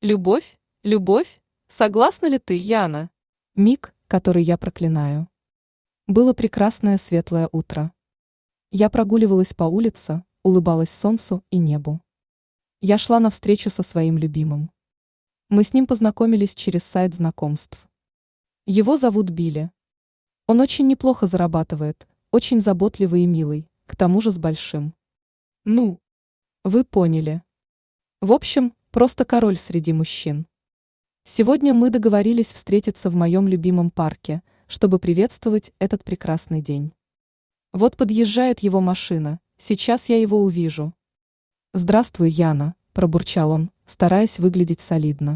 Любовь, любовь, согласна ли ты, Яна? Миг, который я проклинаю. Было прекрасное светлое утро. Я прогуливалась по улице, улыбалась солнцу и небу. Я шла навстречу со своим любимым. Мы с ним познакомились через сайт знакомств. Его зовут Билли. Он очень неплохо зарабатывает, очень заботливый и милый, к тому же с большим. Ну, вы поняли. В общем, просто король среди мужчин. Сегодня мы договорились встретиться в моем любимом парке, чтобы приветствовать этот прекрасный день. Вот подъезжает его машина, сейчас я его увижу. «Здравствуй, Яна», – пробурчал он, стараясь выглядеть солидно.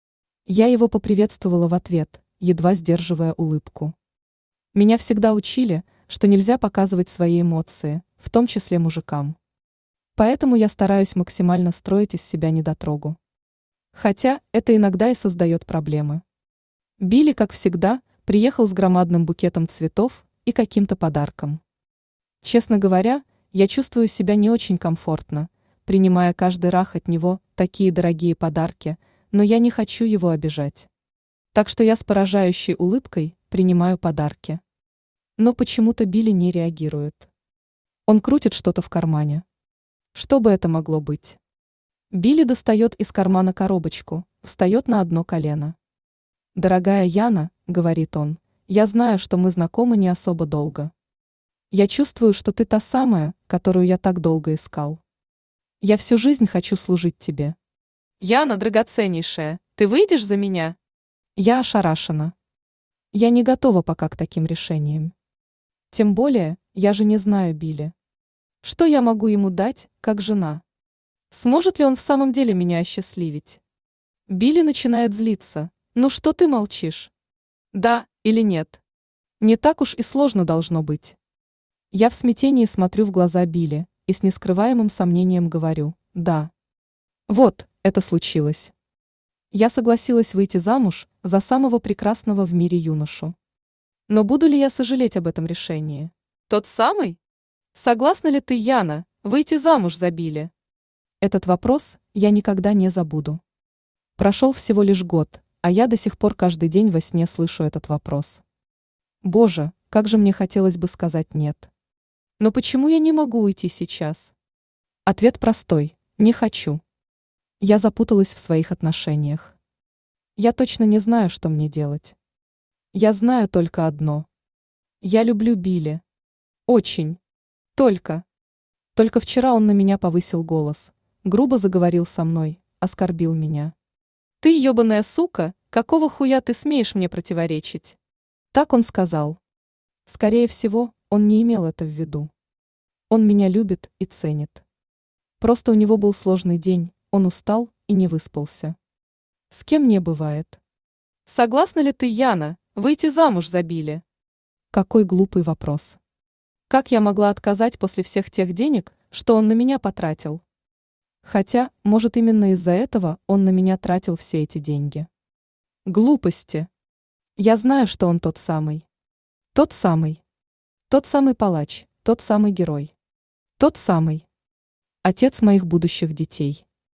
Я его поприветствовала в ответ, едва сдерживая улыбку. Меня всегда учили, что нельзя показывать свои эмоции, в том числе мужикам. Поэтому я стараюсь максимально строить из себя недотрогу. Хотя это иногда и создает проблемы. Билли, как всегда, приехал с громадным букетом цветов и каким-то подарком. Честно говоря, я чувствую себя не очень комфортно, принимая каждый раз от него такие дорогие подарки, но я не хочу его обижать. Так что я с поражающей улыбкой принимаю подарки. Но почему-то Билли не реагирует. Он крутит что-то в кармане. Что бы это могло быть? Билли достает из кармана коробочку, встает на одно колено. «Дорогая Яна», — говорит он, — «я знаю, что мы знакомы не особо долго. Я чувствую, что ты та самая, которую я так долго искал. Я всю жизнь хочу служить тебе». Яна, драгоценнейшая, ты выйдешь за меня? Я ошарашена. Я не готова пока к таким решениям. Тем более, я же не знаю Билли. Что я могу ему дать, как жена? Сможет ли он в самом деле меня осчастливить? Билли начинает злиться. Ну что ты молчишь? Да или нет? Не так уж и сложно должно быть. Я в смятении смотрю в глаза Билли и с нескрываемым сомнением говорю «да». Вот, это случилось. Я согласилась выйти замуж за самого прекрасного в мире юношу. Но буду ли я сожалеть об этом решении? Тот самый? Согласна ли ты, Яна, выйти замуж за Билли? Этот вопрос я никогда не забуду. Прошел всего лишь год, а я до сих пор каждый день во сне слышу этот вопрос. Боже, как же мне хотелось бы сказать «нет». Но почему я не могу уйти сейчас? Ответ простой – не хочу. Я запуталась в своих отношениях. Я точно не знаю, что мне делать. Я знаю только одно. Я люблю Билли. Очень. Только. Только вчера он на меня повысил голос, грубо заговорил со мной, оскорбил меня. Ты ебаная сука, какого хуя ты смеешь мне противоречить? Так он сказал. Скорее всего, он не имел это в виду. Он меня любит и ценит. Просто у него был сложный день, он устал и не выспался. С кем не бывает. Согласна ли ты, Яна, выйти замуж за Билли? Какой глупый вопрос. Как я могла отказать после всех тех денег, что он на меня потратил? Хотя, может, именно из-за этого он на меня тратил все эти деньги. Глупости. Я знаю, что он тот самый. Тот самый. Тот самый палач, тот самый герой. Тот самый. Отец моих будущих детей.